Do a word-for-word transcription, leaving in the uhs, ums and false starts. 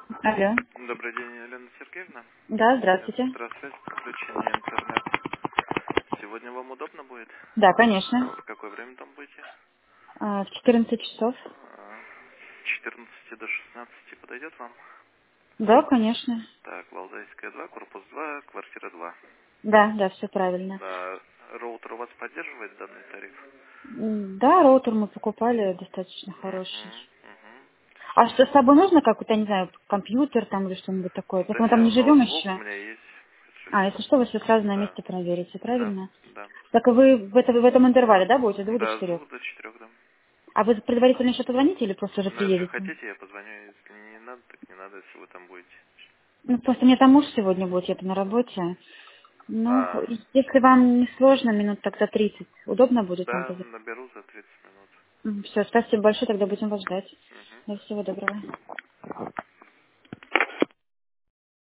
Алло. Добрый день, Елена Сергеевна. Да, Это здравствуйте. Петросвязь, подключение интернет. Сегодня вам удобно будет? Да, конечно. В какое время там будете? А, В четырнадцать часов. А, С четырнадцати до шестнадцати подойдет вам? Да, конечно. Так, Валдайская два, корпус два, квартира два. Да, да, все правильно. Да, роутер у вас поддерживает данный тариф? М, Да, роутер мы покупали достаточно хороший. Угу, угу. А что с собой нужно какой-то, не знаю, компьютер там или что-нибудь такое? Так Да мы там не нет, живем ноутбук у еще. меня есть. Всё А, если есть. что, вы все сразу на Да, месте проверите, да, правильно? да. Так и вы в, это- в этом интервале, да, будете, с двух до Да, с четырех? двух до четырех, да. А вы предварительно еще позвоните или просто уже Но если приедете? хотите, я позвоню. Если не надо, так не надо, если вы там будете. Ну, просто мне там муж сегодня будет, я-то на работе. Ну, А, если вам не сложно, минут так за тридцать, удобно будет вам да, позвонить? наберу за тридцать минут. Все, спасибо большое, тогда будем вас ждать. Мгм. Да, всего доброго.